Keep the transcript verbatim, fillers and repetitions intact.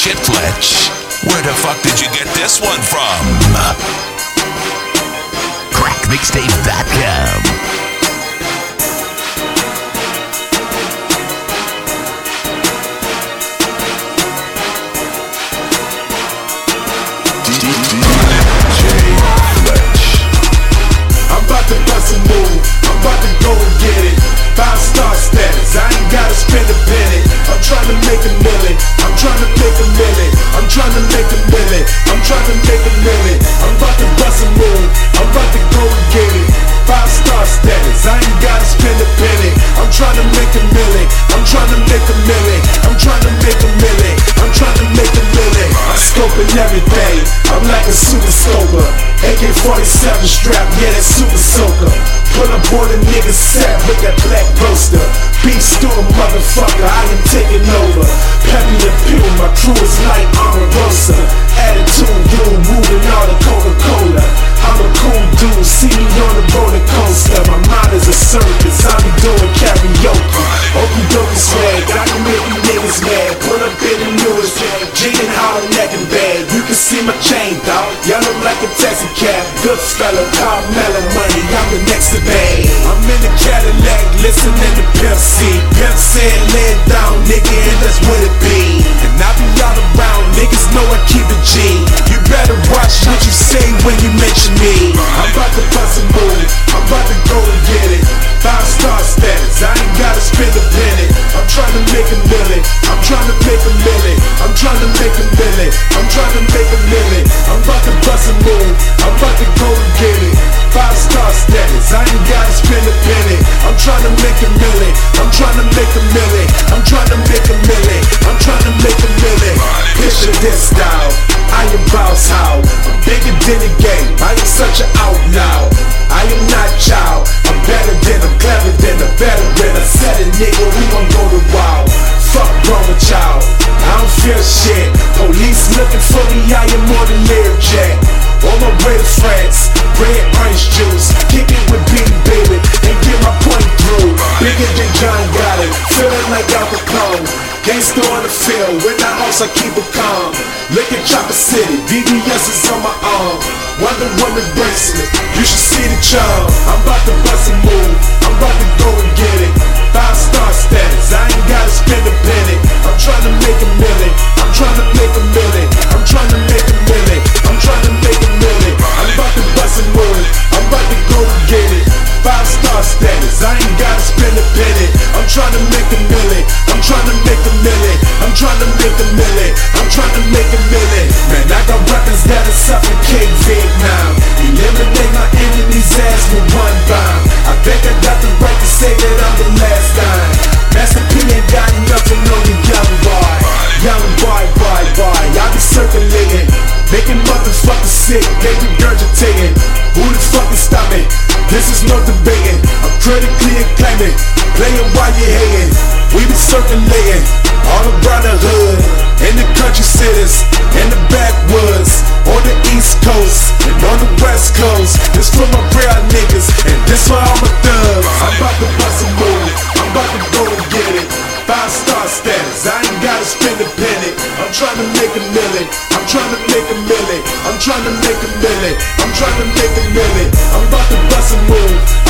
shit, Fletch. Where the fuck did you get this one from? crack mixtape dot com. I'm about to bust a move, I'm about to go and get it. Five star status, I ain't gotta spend a penny. I'm trying to make a million, I'm trying to make a million, I'm trying to make a million, I'm trying to make a million. I'm about to bust a move, I'm about to go and get it. Five star status, I ain't gotta spend a penny. I'm trying to make a million, I'm trying to make a million, I'm trying to make a million, I'm trying to make a million. I'm scoping everything, I'm like a super scoper. A K forty-seven strap, yeah, that super soaker. Pull up on a nigga set with that black roaster. Beat store motherfucker, I am taking over. Peppy the Pew, my crew is like Omarosa. Attitude, dude, moving all the Coca-Cola. I'm a cool dude, see me on the roller coaster. My mind is a circus, I be doing karaoke. Okie dokie swag, I can make you niggas mad. Pull up in the newest jag, G and hollow neck and bag. You can see my chain, dog, yellow like a taxi cab. Good fella, Carmelo money, I'm the next to bag. I'm in the Cadillac, listening to Pimp C. Pimp said, lay it down, nigga, and that's what it be. And I be all around, niggas know I keep it G. You better watch what you say when you mention me. I'm about to bust a move, I'm about to go and get it. Five star status, I ain't gotta spend a penny. I'm trying to make a million, I'm trying to make a million, I'm trying to make a million, I'm trying to make a million. I'm about to bust a move, I'm about to go and get it. Five star status, I ain't gotta spend a penny. I'm trying to make a million, I'm trying to make a million, I'm trying to make a million, I'm trying to make a million. Picture this style, I am Boss How. I'm bigger than the game, I am such an outlaw. I am not child, I'm better than, I'm clever than a veteran. I said it, nigga, we gon' go to wild. Fuck wrong with y'all, I don't feel shit. Police looking for me, I am on the Learjet. On my way to France, red orange juice. Kick it with Beanie Baby and get my point through. Bigger than John Gotti, feeling like Al Capone. Gangsta on the field, in the house I keep it calm. Look at Chopper City, V V S is on my arm. Wonder Woman bracelet, you should see the charm. I'm about to bust a move, I'm about to go and get it. Five star status, I ain't gotta spend a penny. I'm trying to make a million, I'm trying to make a million, I'm trying to make a million, I'm trying to make a million. I'm about to bust a move, I'm about to go and get it. Five star status, I ain't gotta spend a penny. I'm trying to make a million, I'm trying to make a million, I'm trying to make a million, I'm trying to make a million. Man, I got weapons that'll suffocate Vietnam. Eliminate my enemy's ass with one bomb. I think I got the right to say that I'm the last time. Master P ain't got nothing on the young boy. Young boy, boy, boy, I be circulating, making motherfuckers sick, they regurgitating. Who the fuck is stopping? This is no debating. I'm critically acclaiming, playing while you're hating. We be circulating all around the hood, in the country cities, in the backwoods, on the east coast, and on the west coast. This for my real niggas, and this for all my thugs. I'm about to bust a move, I'm about to go and get it. Five star status, I ain't gotta spend a penny. I'm trying to make a million, I'm trying to make a million, I'm trying to make a million, I'm trying to make a million. I'm about to bust a move,